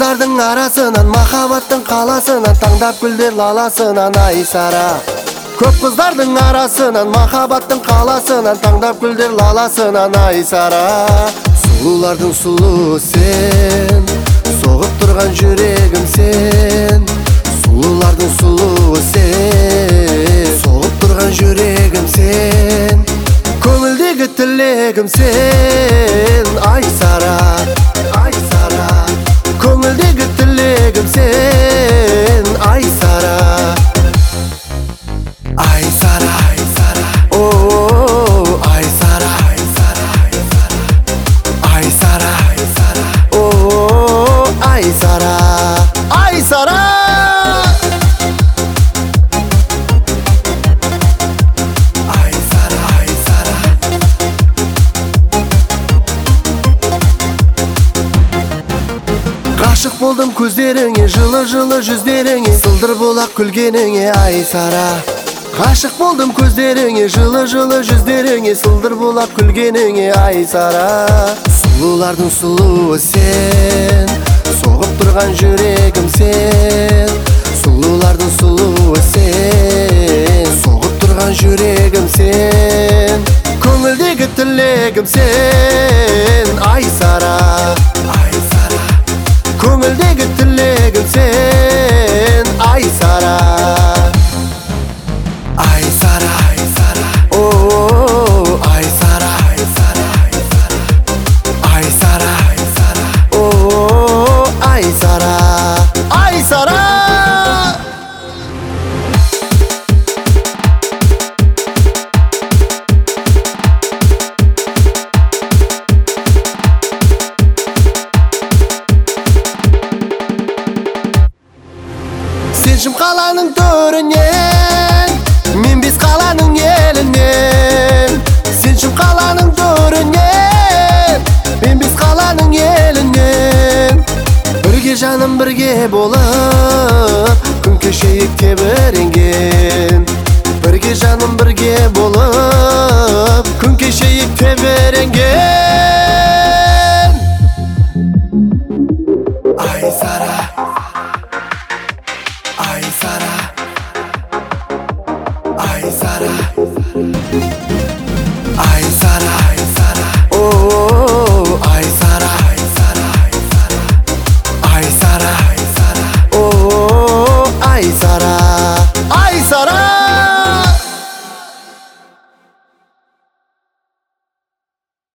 қыздардың арасынан, махаббаттың қаласынан, таңдап гүлдер лаласынан Айсара. Көп қыздардың арасынан, махаббаттың қаласынан, таңдап гүлдер лаласынан Айсара. Сұлулардың сұлуы сен, соғып тұрған жүрегім сен. Сұлулардың сұлуы сен, соғып тұрған жүрегім сен. Көңілдегі тілегім сен, Айсара, Айсара. Көңілдегі тілегім сен, Айсара. Айсара, Айсара, о, Айсара, Айсара, Айсара, Айсара, о, Айсара, Айсара. Ғашық болдым көздеріңе, жылы-жылы жүздеріңе, сылдыр болақ күлгеніңе, Айсара. Ғашық болдым көздеріңе, жылы-жылы жүздеріңе, сылдыр болақ күлгеніңе, Айсара. Сұлулардың сұлуы сен, соғып тұрған жүрегім сен. Сұлулардың сұлуы сен, соғып тұрған жүрегім сен. Көңілдегі тілегім сен, Айсара, Айсара. Көңілдегі тілегім сен, Айсара. Айсара, Айсара, о, Айсара, Айсара, Айсара, Айсара, о, Айсара, Айсара. Сен шым қаланың төрінен, мен бес қаланың елінен. Сен шым қаланың төрінен, мен бес қаланың елінен. Бірге жаным бірге болып, күн кешейік тебіренген. Бірге жаным бірге болып, күн кешейік тебіренген. Айсара, Айсара, Айсара, Айсара, Айсара, о, Айсара, Айсара, Айсара, Айсара, Айсара, о, Айсара.